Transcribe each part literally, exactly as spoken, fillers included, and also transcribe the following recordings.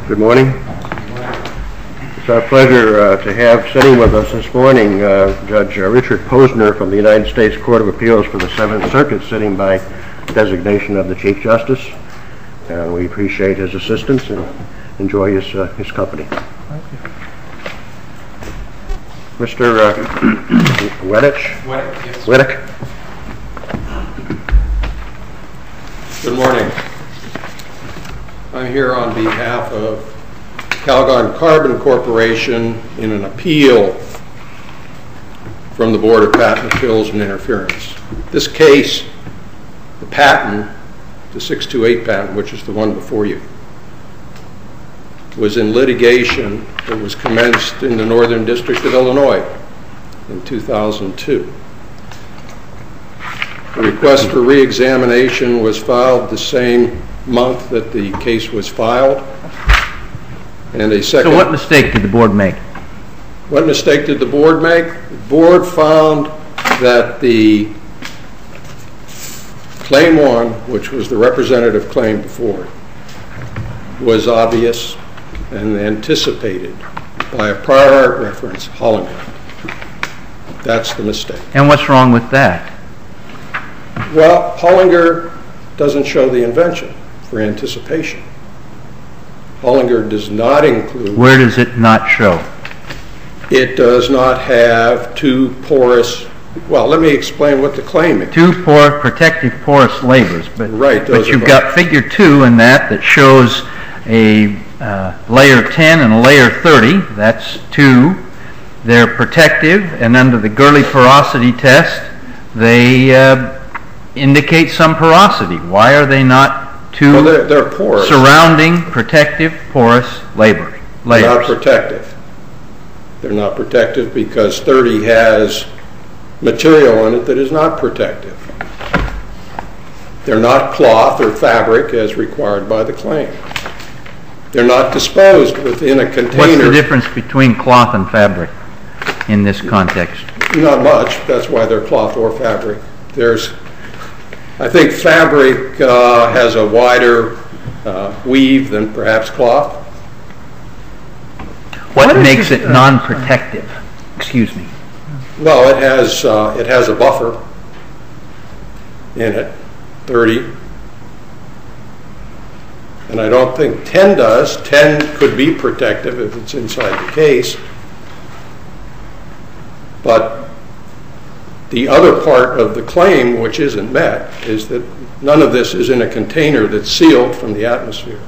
Good morning. It's our pleasure uh, to have sitting with us this morning uh, Judge uh, Richard Posner from the United States Court of Appeals for the Seventh Circuit, sitting by designation of the Chief Justice. And we appreciate his assistance and enjoy his, uh, his company. Thank you. Mister Uh, Wettich? Weddick, yes. Weddick? Good morning. I'm here on behalf of Calgon Carbon Corporation in an appeal from the Board of Patent Appeals and Interference. This case, the patent, the six two eight patent, which is the one before you, was in litigation that was commenced in the Northern District of Illinois in two thousand two. The request for re-examination was filed the same month that the case was filed. And a second. So what mistake did the board make? What mistake did the board make? The board found that the claim one, which was the representative claim before it, was obvious and anticipated by a prior art reference, Hollinger. That's the mistake. And what's wrong with that? Well, Hollinger doesn't show the invention for anticipation. Hollinger does not include... Where does it not show? It does not have two porous... Well, let me explain what the claim is. Two por protective porous labors, but, right, but you've got figure two in that that shows a uh, layer ten and a layer thirty. That's two. They're protective, and under the Gurley porosity test, they uh, indicate some porosity. Why are they not two well, they're, they're porous. Surrounding protective porous labor, layers? They're not protective. They're not protective because thirty has material in it that is not protective. They're not cloth or fabric as required by the claim. They're not disposed within a container. What's the difference between cloth and fabric in this context? Not much. That's why they're cloth or fabric. There's, I think fabric uh, has a wider uh, weave than perhaps cloth. What, what makes it, it non-protective? Excuse me. Well, it has uh, it has a buffer in it, thirty, and I don't think ten does. ten could be protective if it's inside the case, but the other part of the claim, which isn't met, is that none of this is in a container that's sealed from the atmosphere.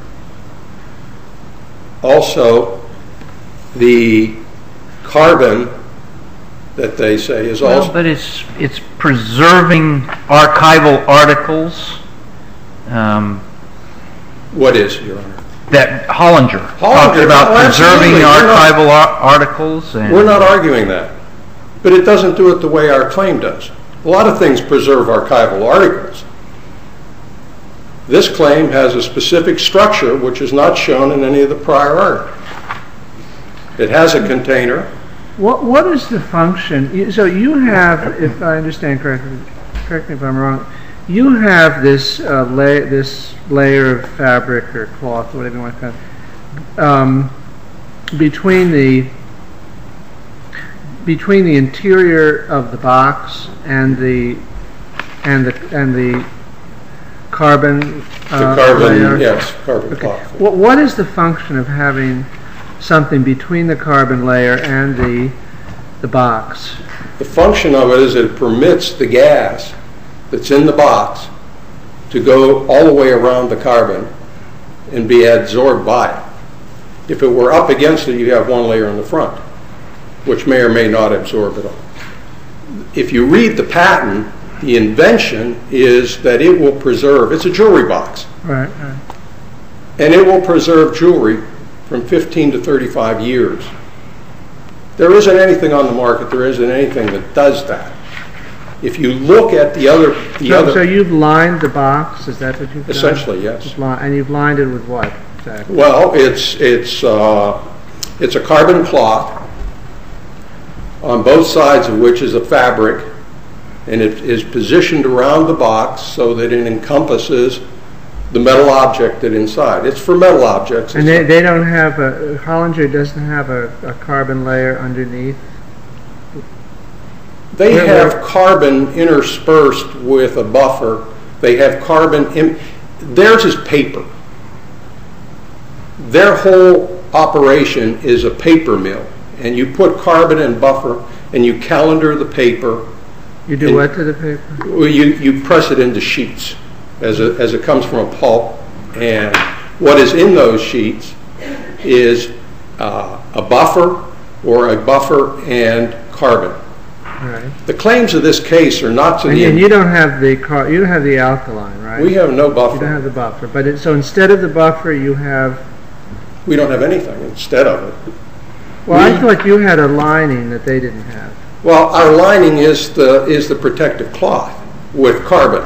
Also, the carbon that they say is well, also... but it's, it's preserving archival articles. Um, what is, Your Honor? that Hollinger, Hollinger talks about oh, preserving archival ar articles. And we're not arguing that. But it doesn't do it the way our claim does. A lot of things preserve archival articles. This claim has a specific structure which is not shown in any of the prior art. It has a container. What What is the function? So you have, if I understand correctly, correct me if I'm wrong, you have this uh, lay, this layer of fabric or cloth, whatever you want to call it, um, between the between the interior of the box and the and the and the carbon. Uh, the carbon, layer. yes, carbon Okay. cloth. What What is the function of having something between the carbon layer and the the box? The function of it is it permits the gas that's in the box to go all the way around the carbon and be absorbed by it. If it were up against it, you'd have one layer in the front, which may or may not absorb it all. If you read the patent, the invention is that it will preserve, it's a jewelry box, Right. right. and it will preserve jewelry from fifteen to thirty-five years. There isn't anything on the market, there isn't anything that does that. If you look at the other... The So, other so you've lined the box, is that what you've done? essentially, yes. Just li- And you've lined it with what, exactly? Well, it's, it's, uh, it's a carbon cloth on both sides of which is a fabric, and it is positioned around the box so that it encompasses the metal object that inside. It's for metal objects. And they, they don't have a, Hollinger doesn't have a, a carbon layer underneath? They Where- have where- carbon interspersed with a buffer. They have carbon, in, theirs is paper. Their whole operation is a paper mill. And you put carbon and buffer and you calendar the paper. You do And- what to the paper? Well, you, you press it into sheets as, a, as it comes from a pulp. And what is in those sheets is uh, a buffer or a buffer and carbon. Right. The claims of this case are not to And, the... and you don't have the car, you don't have the alkaline, right? We have no You don't have buffer. the buffer, but it, so instead of the buffer, you have. We don't have anything instead of it. Well, I We- thought you had a lining that they didn't have. Well, our lining is the, is the protective cloth with carbon.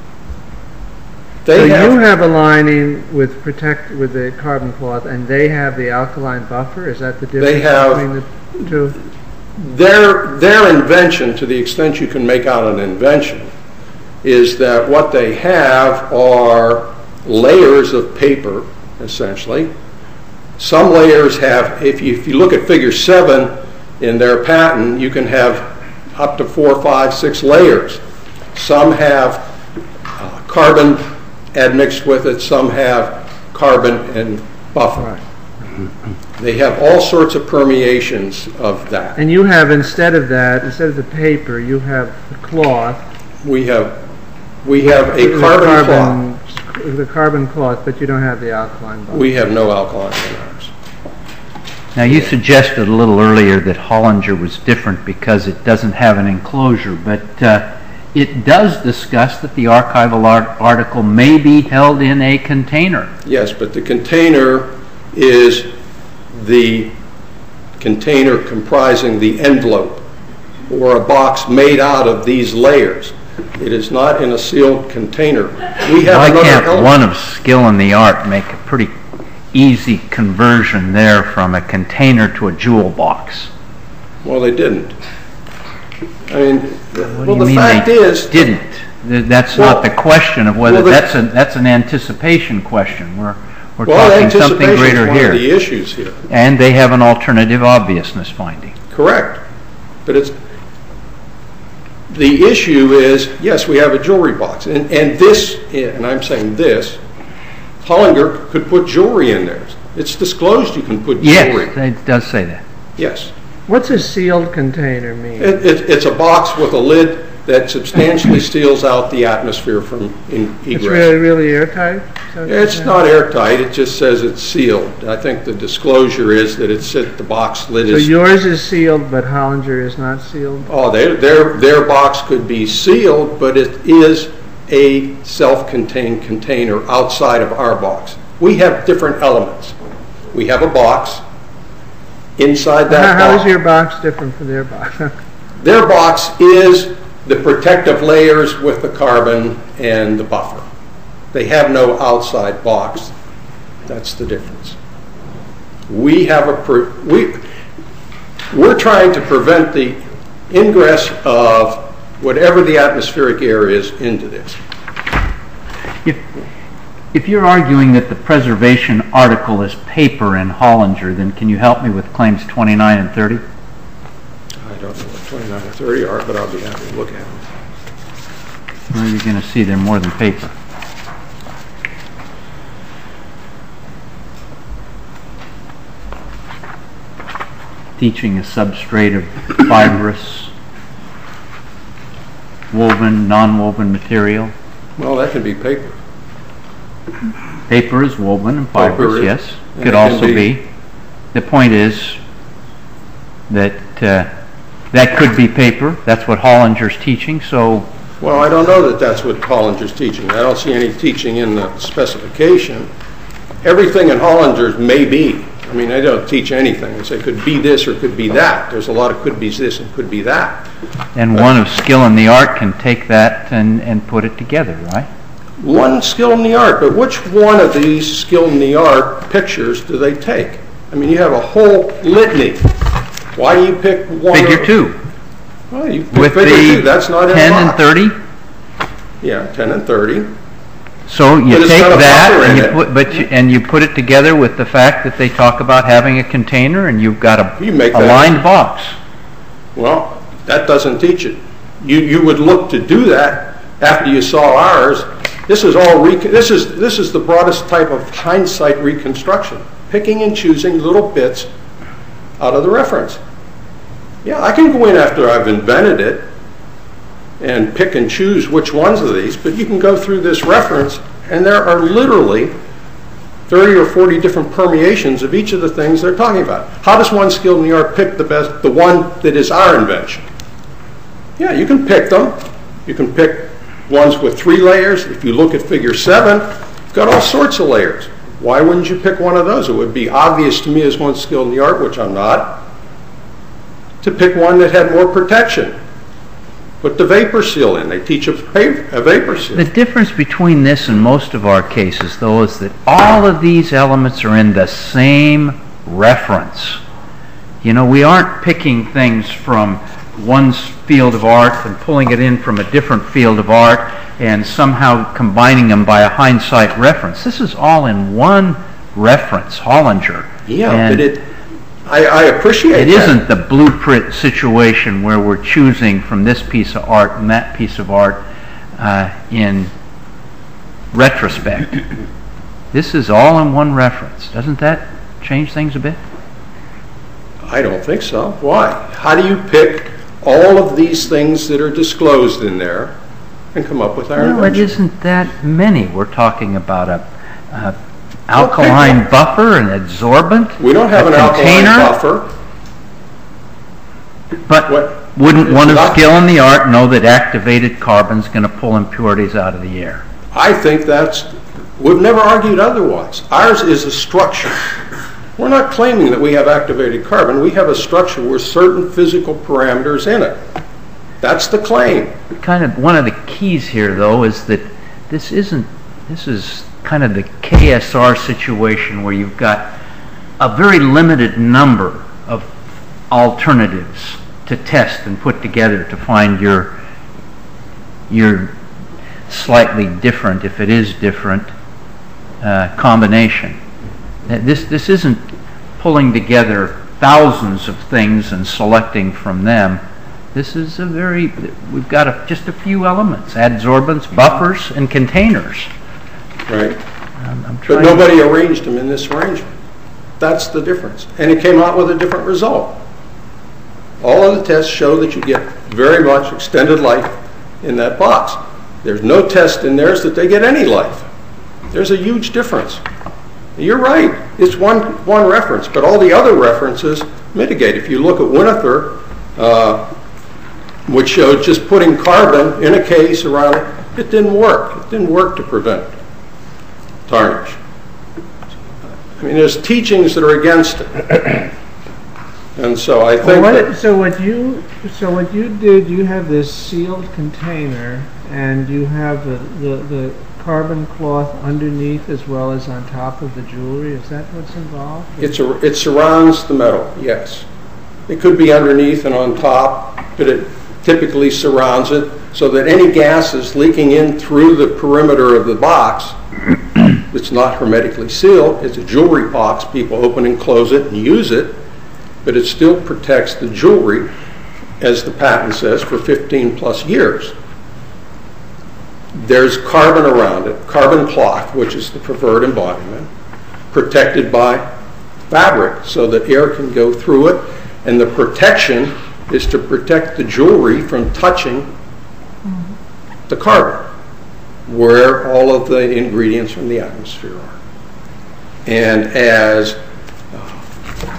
They So have, you have a lining with protect with the carbon cloth, and they have the alkaline buffer. Is that the difference They have- between the two? their, their invention, to the extent you can make out an invention, is that what they have are layers of paper, essentially. Some layers have, if you, if you look at figure seven in their patent, you can have up to four, five, six layers. Some have uh, carbon admixed with it, some have carbon and buffer. Right. They have all sorts of permeations of that. And you have, instead of that, instead of the paper, you have the cloth. We have, we have a the carbon cloth. carbon- The carbon cloth, but you don't have the alkaline buffer. We have no alkaline in ours. Now, you suggested a little earlier that Hollinger was different because it doesn't have an enclosure, but uh, it does discuss that the archival art- article may be held in a container. Yes, but the container is the container comprising the envelope or a box made out of these layers. It is not in a sealed container. We have Why another can't element. one of skill in the art make a pretty easy conversion there from a container to a jewel box? Well, they didn't. I mean, What well, do you the mean fact they is, didn't? Th- That's Well- not the question of whether, well, the- that's, a, that's an anticipation question. We're, we're well, talking something anticipation is greater one of the here. issues here. And they have an alternative obviousness finding. Correct. But it's, the issue is, yes, we have a jewelry box. And, and this, and I'm saying this, Hollinger could put jewelry in there. It's disclosed you can put jewelry. Yes, it does say that. Yes. What's a sealed container mean? It, it, it's a box with a lid that substantially seals out the atmosphere from in, It's egress. really, really airtight? So It's not airtight, it just says it's sealed. I think the disclosure is that it's, the box lid So is... yours is sealed, but Hollinger is not sealed? Oh, their, their, their box could be sealed, but it is a self-contained container outside of our box. We have different elements. We have a box. Inside that How, how box... is your box different from their box? Their box is the protective layers with the carbon and the buffer. They have no outside box. That's the difference. We have a pre- we we're trying to prevent the ingress of whatever the atmospheric air is into this. If, if you're arguing that the preservation article is paper in Hollinger, then can you help me with claims twenty-nine and thirty? I don't know what twenty-nine or thirty are, but I'll be happy to look at them. Well, you're going to see they're more than paper. Teaching a substrate of fibrous, woven, non-woven material. Well, that can be paper. Paper is woven and Paper fibrous, is- yes. and Could it can also be- be. The point is that uh, that could be paper. That's what Hollinger's teaching, so Well, I don't know that that's what Hollinger's teaching. I don't see any teaching in the specification. Everything in Hollinger's may be. I mean, they don't teach anything. They say it could be this or it could be that. There's a lot of could be this and could be that. and one of skill in the art can take that and, and put it together, right? One skill in the art, but which one of these skill in the art pictures do they take? I mean, you have a whole litany. Why do you pick one? Figure of- two. Well, you pick With figure two. the That's not in the ten and box. thirty, Yeah, ten and thirty. So you But it's take got a that buffer and in you it. put, but you, and you put it together with the fact that they talk about having a container and you've got a, You make a that- lined box. Well, that doesn't teach it. You you would look to do that after you saw ours. This is all rec- this is this is the broadest type of hindsight reconstruction, picking and choosing little bits out of the reference. Yeah, I can go in after I've invented it and pick and choose which ones of these, but you can go through this reference and there are literally thirty or forty different permeations of each of the things they're talking about. How does one skilled in the art pick the best, the one that is our invention? Yeah, you can pick them. You can pick ones with three layers. If you look at figure seven, you've got all sorts of layers. Why wouldn't you pick one of those? It would be obvious to me as one skilled in the art, which I'm not, to pick one that had more protection. Put the vapor seal in. They teach a, va- a vapor seal. The difference between this and most of our cases, though, is that all of these elements are in the same reference. You know, we aren't picking things from one field of art and pulling it in from a different field of art and somehow combining them by a hindsight reference. This is all in one reference, Hollinger. Yeah, And but it, I, I appreciate it that. isn't the blueprint situation where we're choosing from this piece of art and that piece of art uh, in retrospect. This is all in one reference. Doesn't that change things a bit? I don't think so. Why? How do you pick all of these things that are disclosed in there and come up with our No, it invention? isn't that many. We're talking about a, a alkaline buffer, an adsorbent, We don't have a an alkaline container. buffer. But What- wouldn't it's one of not- skill in the art know that activated carbon's going to pull impurities out of the air? I think that's, we've never argued otherwise. Ours is a structure. We're not claiming that we have activated carbon. We have a structure with certain physical parameters in it. That's the claim. Kind of one of the keys here, though, is that this isn't. This is kind of the K S R situation where you've got a very limited number of alternatives to test and put together to find your your slightly different, if it is different, uh, combination. This this isn't pulling together thousands of things and selecting from them. This is a very, we've got a, just a few elements, adsorbents, buffers, and containers. Right. Um, I'm But trying- nobody arranged them in this arrangement. That's the difference. And it came out with a different result. All of the tests show that you get very much extended life in that box. There's no test in theirs that they get any life. There's a huge difference. You're right. It's one one reference, but all the other references mitigate. If you look at Winither, uh, which showed just putting carbon in a case around it, it didn't work. It didn't work to prevent tarnish. I mean, there's teachings that are against it. And so I think Well, that what, so what you so what you did, you have this sealed container, and you have the, the, the carbon cloth underneath as well as on top of the jewelry. Is that what's involved? it's a, it surrounds the metal, yes. It could be underneath and on top, but it typically surrounds it so that any gases leaking in through the perimeter of the box, it's not hermetically sealed. It's a jewelry box. People open and close it and use it, but it still protects the jewelry, as the patent says, for fifteen plus years. There's carbon around it, carbon cloth, which is the preferred embodiment, protected by fabric so that air can go through it, and the protection is to protect the jewelry from touching the carbon, where all of the ingredients from the atmosphere are. And as uh,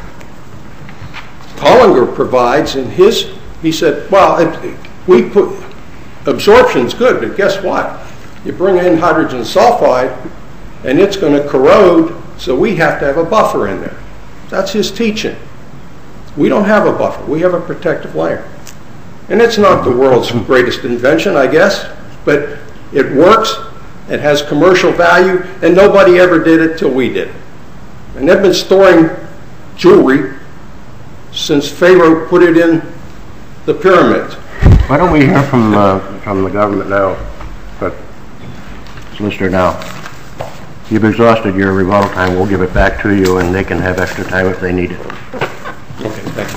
Hollinger provides in his, he said, well, it, we put, absorption's good, but guess what? You bring in hydrogen sulfide, and it's going to corrode, so we have to have a buffer in there. That's his teaching. We don't have a buffer. We have a protective layer. And it's not the world's greatest invention, I guess, but it works, it has commercial value, and nobody ever did it till we did it. And they've been storing jewelry since Pharaoh put it in the pyramids. Why don't we hear from uh, from the government now? But Mister Now. You've exhausted your rebuttal time. We'll give it back to you, and they can have extra time if they need it. Okay, thank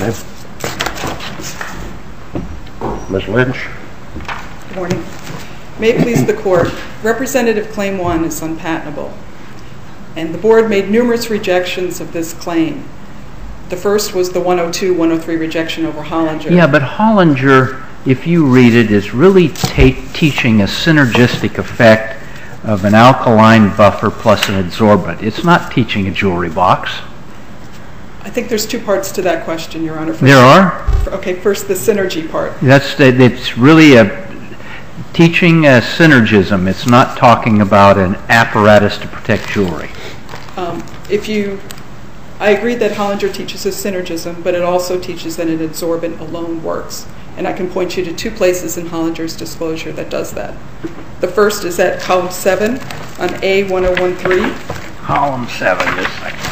you. Miz Lynch? Good morning. May it please the Court, Representative Claim one is unpatentable, and the Board made numerous rejections of this claim. The first was the one oh two one oh three rejection over Hollinger. Yeah, but Hollinger, if you read it, is really ta- teaching a synergistic effect of an alkaline buffer plus an adsorbent. It's not teaching a jewelry box. I think there's two parts to that question, Your Honor. First, There are? Okay, first the synergy part. That's the, it's really a teaching a synergism. It's not talking about an apparatus to protect jewelry. Um, if you, I agree that Hollinger teaches a synergism, but it also teaches that an adsorbent alone works. And I can point you to two places in Hollinger's disclosure that does that. The first is at column seven on A one oh one three. Column seven, just a second.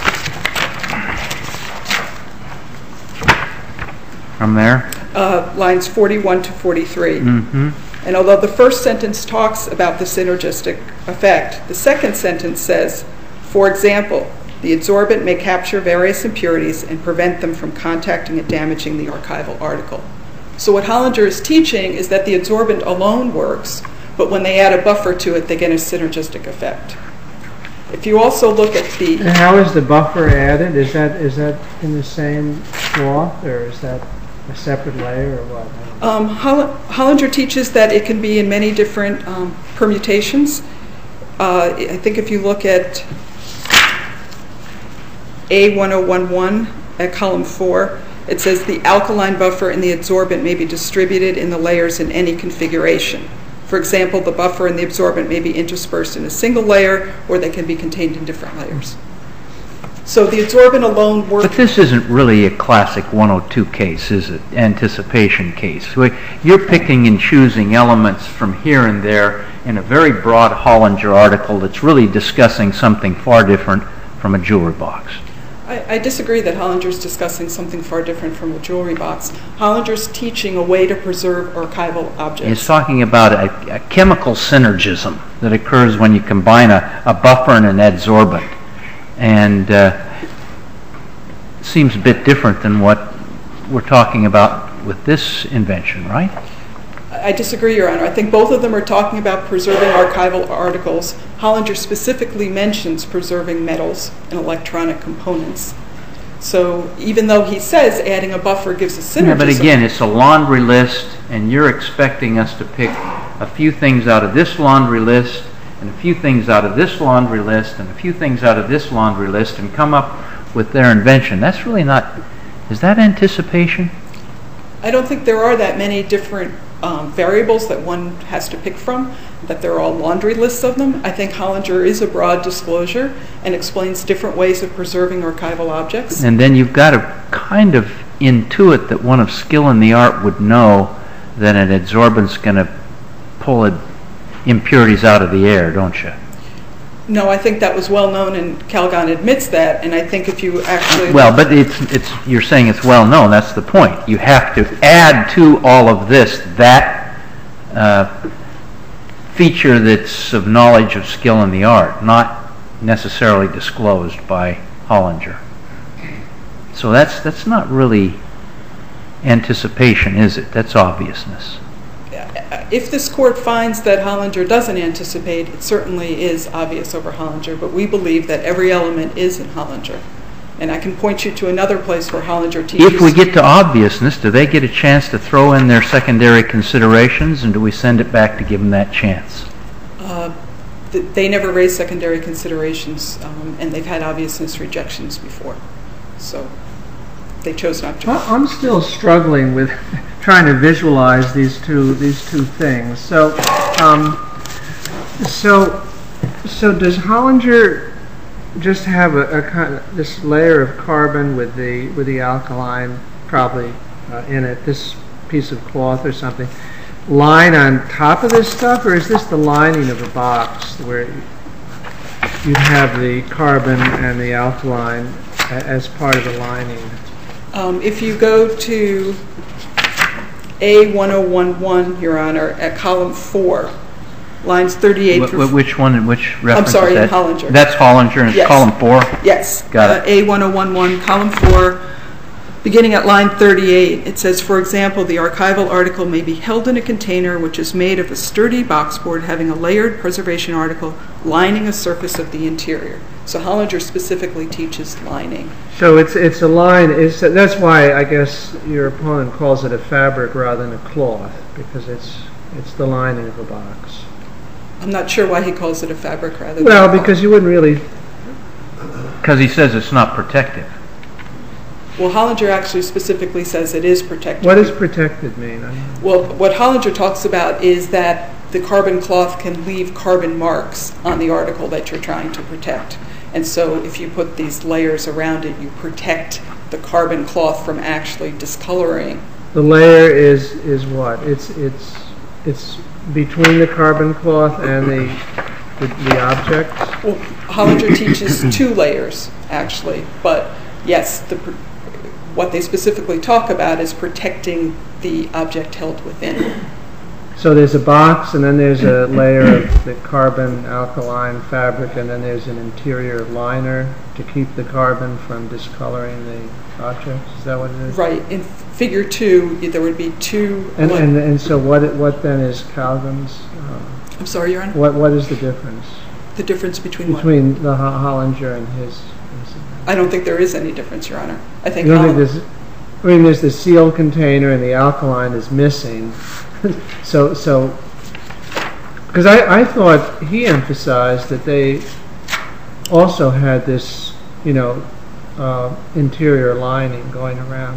From there? Uh, lines forty-one to forty-three. Mm-hmm. And although the first sentence talks about the synergistic effect, the second sentence says, for example, the adsorbent may capture various impurities and prevent them from contacting and damaging the archival article. So what Hollinger is teaching is that the adsorbent alone works, but when they add a buffer to it, they get a synergistic effect. If you also look at the... And how is the buffer added? Is that is that in the same cloth, or is that a separate layer, or what? Um, Holl- Hollinger teaches that it can be in many different um, permutations. Uh, I think if you look at A one oh one one at column four, it says the alkaline buffer and the adsorbent may be distributed in the layers in any configuration. For example, the buffer and the absorbent may be interspersed in a single layer, or they can be contained in different layers. So the adsorbent alone works. But this isn't really a classic one oh two case, is it? Anticipation case. You're picking and choosing elements from here and there in a very broad Hollinger article that's really discussing something far different from a jewelry box. I, I disagree that Hollinger's discussing something far different from a jewelry box. Hollinger's teaching a way to preserve archival objects. He's talking about a, a chemical synergism that occurs when you combine a, a buffer and an adsorbent. And uh, seems a bit different than what we're talking about with this invention, right? I disagree, Your Honor. I think both of them are talking about preserving archival articles. Hollinger specifically mentions preserving metals and electronic components. So even though he says adding a buffer gives a synergism... Yeah, but again, it's a laundry list, and you're expecting us to pick a few things out of this laundry list, and a few things out of this laundry list, and a few things out of this laundry list, and come up with their invention. That's really not... Is that anticipation? I don't think there are that many different um, variables that one has to pick from, that there are all laundry lists of them. I think Hollinger is a broad disclosure and explains different ways of preserving archival objects. And then you've got to kind of intuit that one of skill in the art would know that an adsorbent's going to pull it, impurities out of the air, don't you? No, I think that was well known, and Calgon admits that. And I think if you actually well, but it's it's you're saying it's well known. That's the point. You have to add to all of this that uh, feature that's of knowledge of skill in the art, not necessarily disclosed by Hollinger. So that's that's not really anticipation, is it? That's obviousness. If this court finds that Hollinger doesn't anticipate, it certainly is obvious over Hollinger, but we believe that every element is in Hollinger. And I can point you to another place where Hollinger teaches... If we get to obviousness, do they get a chance to throw in their secondary considerations, and do we send it back to give them that chance? Uh, th- they never raise secondary considerations, um, and they've had obviousness rejections before. So they chose not to. I- I'm still struggling with trying to visualize these two these two things. So, um, so, so does Hollinger just have a, a kind of this layer of carbon with the with the alkaline probably uh, in it, this piece of cloth or something, line on top of this stuff, or is this the lining of a box where you have the carbon and the alkaline a- as part of the lining? Um, if you go to A one oh one one, Your Honor, at column four, lines thirty-eight Wh- through... wh- Which one, which reference is that? sorry, Hollinger. That's Hollinger, and it's Yes. column four? Yes. Got it. Uh, A ten eleven, column four, beginning at line thirty-eight, it says, for example, the archival article may be held in a container which is made of a sturdy boxboard having a layered preservation article lining a surface of the interior. So Hollinger specifically teaches lining. So it's it's a line. It's, that's why I guess your opponent calls it a fabric rather than a cloth, because it's it's the lining of a box. I'm not sure why he calls it a fabric rather than Well, a cloth. because you wouldn't really... Because he says it's not protective. Well, Hollinger actually specifically says it is protected. What does protected mean? I mean, Well, what Hollinger talks about is that the carbon cloth can leave carbon marks on the article that you're trying to protect. And so if you put these layers around it, you protect the carbon cloth from actually discoloring. the layer is is what? It's it's it's between the carbon cloth and the the, the object. Well, Hollinger teaches two layers, actually. But yes, the, what they specifically talk about is protecting the object held within. So there's a box, and then there's a layer of the carbon alkaline fabric, and then there's an interior liner to keep the carbon from discoloring the object. Is that what it is? Right. In figure two, there would be two... And and, and so what what then is Calvin's? Uh, I'm sorry, Your Honor? what what is the difference The difference between what? between the Ho- Hollinger and his? his I don't think there is any difference, Your Honor. I think you don't think Holl- there's? I mean, there's the sealed container, and the alkaline is missing. so so because I I thought he emphasized that they also had this, you know, uh, interior lining going around.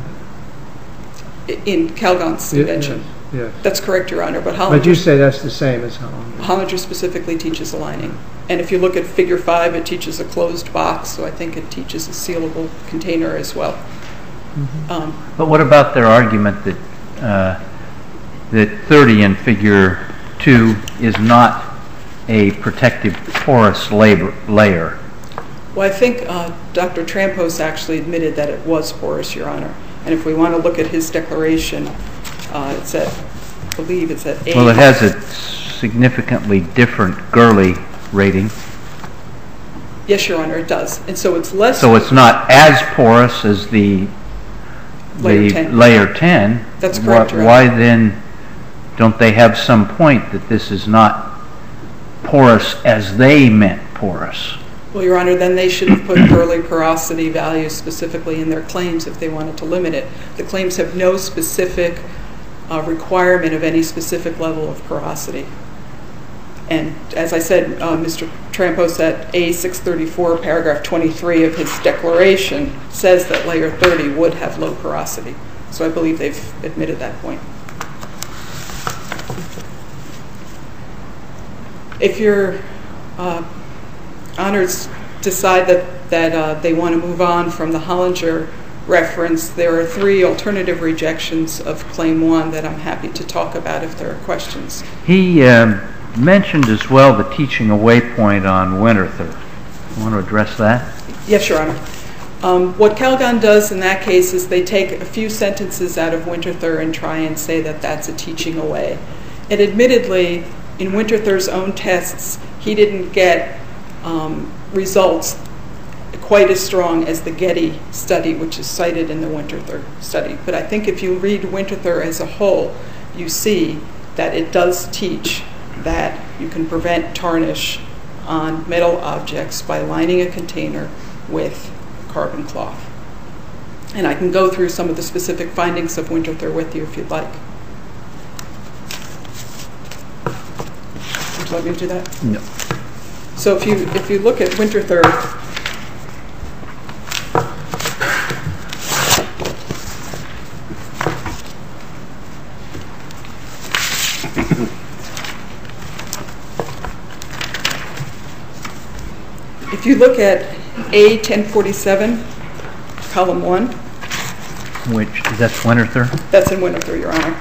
in Calgon's Ye- invention. Yes. yes. That's correct, Your Honor. But But you Hollinger, say that's the same as Hollinger. Hollinger specifically teaches a lining. And if you look at figure five, it teaches a closed box, so I think it teaches a sealable container as well. Mm-hmm. Um, But what about their argument that uh, that thirty in figure two is not a protective porous labor, layer? well, I think uh, Doctor Trampos actually admitted that it was porous, Your Honor. And if we want to look at his declaration, uh, it's at, I believe it's at eight. Well, it has a significantly different Gurley rating, Yes, Your Honor, it does. And so it's less... so it's not as porous as the Layer the ten. layer ten. That's correct, Why- Your Why Honor. then don't they have some point that this is not porous as they meant porous? Well, Your Honor, then they should have put Gurley porosity values specifically in their claims if they wanted to limit it. The claims have no specific uh, requirement of any specific level of porosity. And as I said, uh, Mister Trampos at A six thirty-four, paragraph twenty-three of his declaration says that layer thirty would have low porosity. So I believe they've admitted that point. If your uh, honors decide that, that uh, they want to move on from the Hollinger reference, there are three alternative rejections of Claim one that I'm happy to talk about if there are questions. He um, mentioned as well the teaching away point on Winterthur. You want to address that? Yes, Your Honor. Um, what Calgon does in that case is they take a few sentences out of Winterthur and try and say that that's a teaching away. And admittedly, in Winterthur's own tests, he didn't get um, results quite as strong as the Getty study, which is cited in the Winterthur study. But I think if you read Winterthur as a whole, you see that it does teach that you can prevent tarnish on metal objects by lining a container with carbon cloth. And I can go through some of the specific findings of Winterthur with you if you'd like. Would you like me to do that? No. So if you if you look at Winterthur, if you look at A ten forty-seven, column one, Which, that's Winterthur? that's in Winterthur, Your Honor.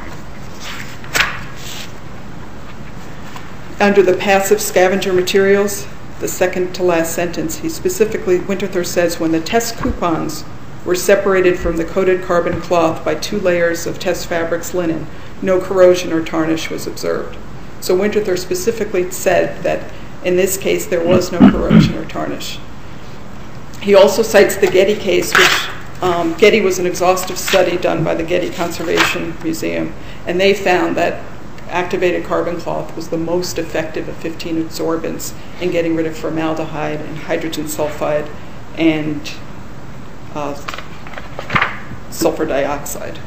Under the passive scavenger materials, the second to last sentence, he specifically, Winterthur says, when the test coupons were separated from the coated carbon cloth by two layers of test fabrics linen, no corrosion or tarnish was observed. So Winterthur specifically said that in this case there was no corrosion or tarnish. He also cites the Getty case, which um, Getty was an exhaustive study done by the Getty Conservation Museum, and they found that activated carbon cloth was the most effective of fifteen adsorbents in getting rid of formaldehyde and hydrogen sulfide and uh, sulfur dioxide.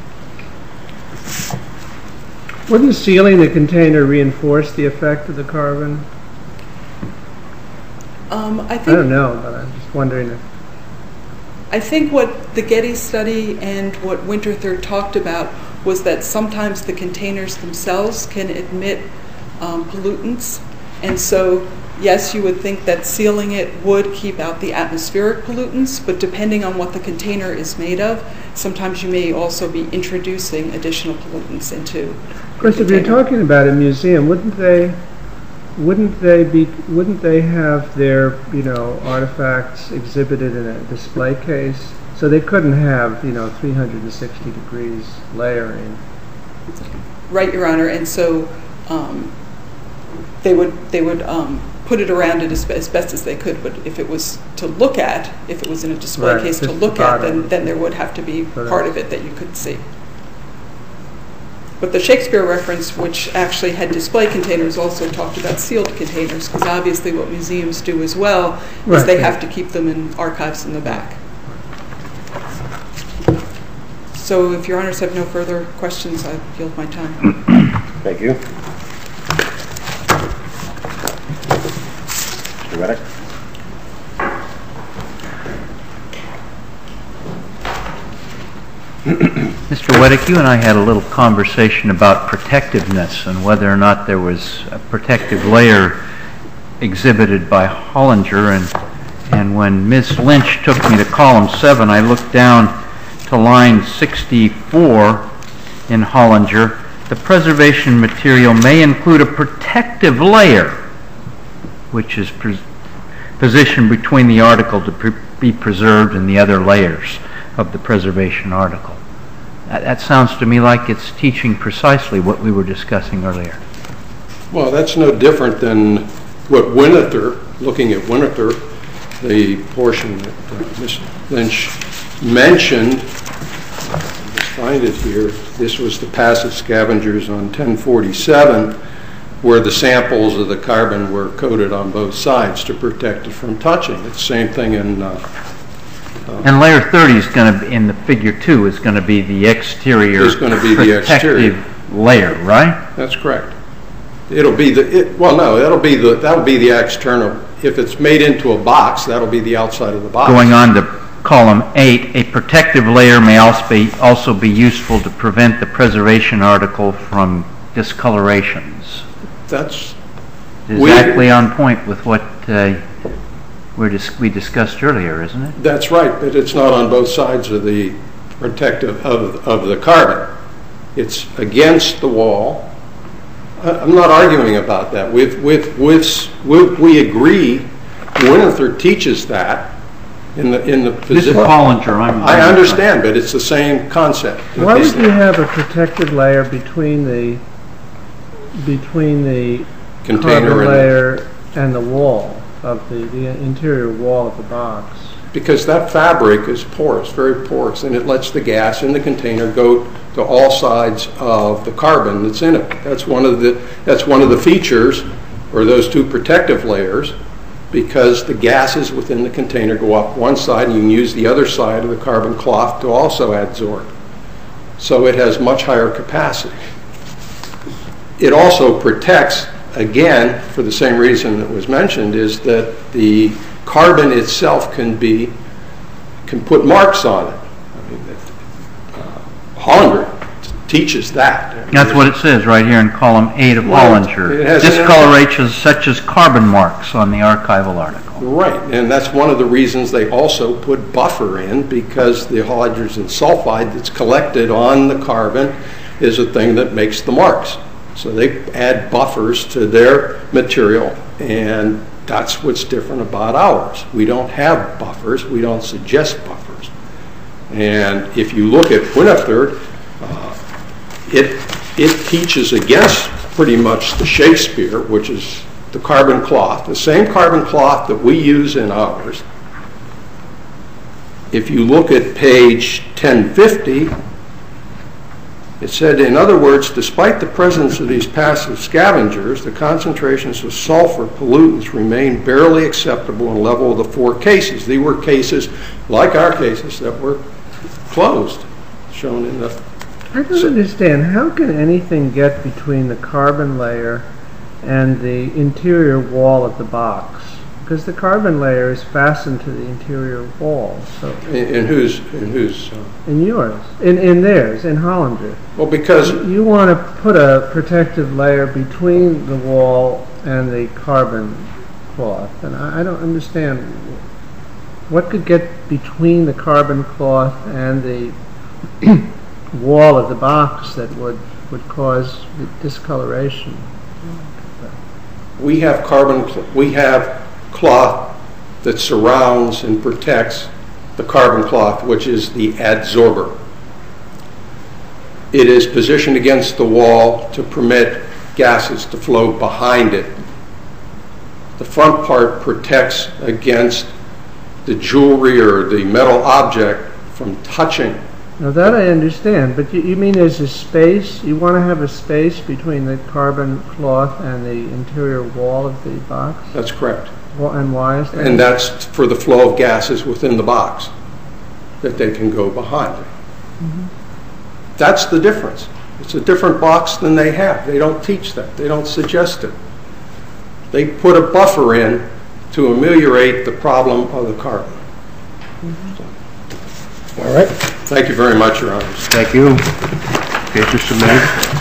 Wouldn't sealing the container reinforce the effect of the carbon? Um, I, think, I don't know, but I'm just wondering if... I think what the Getty study and what Winterthur talked about was that sometimes the containers themselves can emit um, pollutants, and so yes, you would think that sealing it would keep out the atmospheric pollutants, but depending on what the container is made of, sometimes you may also be introducing additional pollutants into. Of course, if you're talking about a museum, wouldn't they, wouldn't they be, wouldn't they have their, you know, artifacts exhibited in a display case? So they couldn't have, you know, three hundred sixty degrees layering. Right, Your Honor, and so um, they would they would um, put it around it as, as best as they could. But if it was to look at, if it was in a display Right, case to just look the at, bottom. then then there would have to be Correct. part of it that you could see. But the Shakespeare reference, which actually had display containers, also talked about sealed containers, because obviously what museums do as well is Right, they yeah. have to keep them in archives in the back. So if Your Honors have no further questions, I yield my time. Thank you. Mister Reddick? Mister Weddick, you and I had a little conversation about protectiveness and whether or not there was a protective layer exhibited by Hollinger. And, and when Miz Lynch took me to column seven, I looked down to line sixty-four in Hollinger. The preservation material may include a protective layer, which is pres- positioned between the article to pre- be preserved and the other layers of the preservation article. That, that sounds to me like it's teaching precisely what we were discussing earlier. Well, that's no different than what Winterthur, looking at Winterthur, the portion that uh, Miz Lynch mentioned. Let's find it here. This was the passive scavengers on ten forty-seven, where the samples of the carbon were coated on both sides to protect it from touching. It's the same thing in uh, And layer thirty is going to be, in the figure two, is going to be the exterior Is going to be the exterior. protective layer, right? That's correct. It'll be the, it, well, no, that'll be the, that'll be the external. If it's made into a box, that'll be the outside of the box. Going on to column eight, a protective layer may also be, also be useful to prevent the preservation article from discolorations. That's, Exactly on point with what uh, we're dis- we discussed earlier, isn't it? that's right, but it's not on both sides of the protective, of, of the carbon. It's against the wall. I- I'm not arguing about that. We've, we've, we've, we've, we agree, Winterthur teaches that in the, in the This is position. Hollinger. I'm I understand, but it's the same concept. Why would you have a protective layer between the, between the Container carbon and- layer and the wall of the, the interior wall of the box? Because that fabric is porous, very porous, and it lets the gas in the container go to all sides of the carbon that's in it. That's one of the, that's one of the features, or those two protective layers, because the gases within the container go up one side and you can use the other side of the carbon cloth to also adsorb. So it has much higher capacity. It also protects, again, for the same reason that was mentioned, is that the carbon itself can be, can put marks on it. I mean, uh, Hollinger teaches that. That's what it says right here in column eight of Right. Hollinger. It has- Discolorations such as carbon marks on the archival article. Right, and that's one of the reasons they also put buffer in, because the hydrogen sulfide that's collected on the carbon is a thing that makes the marks. So they add buffers to their material, and that's what's different about ours. We don't have buffers, we don't suggest buffers. And if you look at Winterthur, uh, it, it teaches against pretty much the Shakespeare, which is the carbon cloth, the same carbon cloth that we use in ours. If you look at page ten fifty, it said, in other words, despite the presence of these passive scavengers, the concentrations of sulfur pollutants remain barely acceptable in level of the four cases. These were cases, like our cases, that were closed, shown in the... I don't understand. How can anything get between the carbon layer and the interior wall of the box? Because the carbon layer is fastened to the interior wall. So In, in whose... In whose... Uh, in yours. In, in theirs, in Hollinger. well, because... You want to put a protective layer between the wall and the carbon cloth. And I, I don't understand what could get between the carbon cloth and the wall of the box that would, would cause the discoloration. we have carbon, cl- we have cloth that surrounds and protects the carbon cloth, which is the adsorber. It is positioned against the wall to permit gases to flow behind it. The front part protects against the jewelry or the metal object from touching. Now that I understand, but you, you mean there's a space, you want to have a space between the carbon cloth and the interior wall of the box? That's correct. Well, and why is that? And that's for the flow of gases within the box, that they can go behind it. Mm-hmm. That's the difference. It's a different box than they have. They don't teach that. They don't suggest it. They put a buffer in to ameliorate the problem of the carbon. All right. Thank you very much, Your Honors. Thank you. Case is submitted.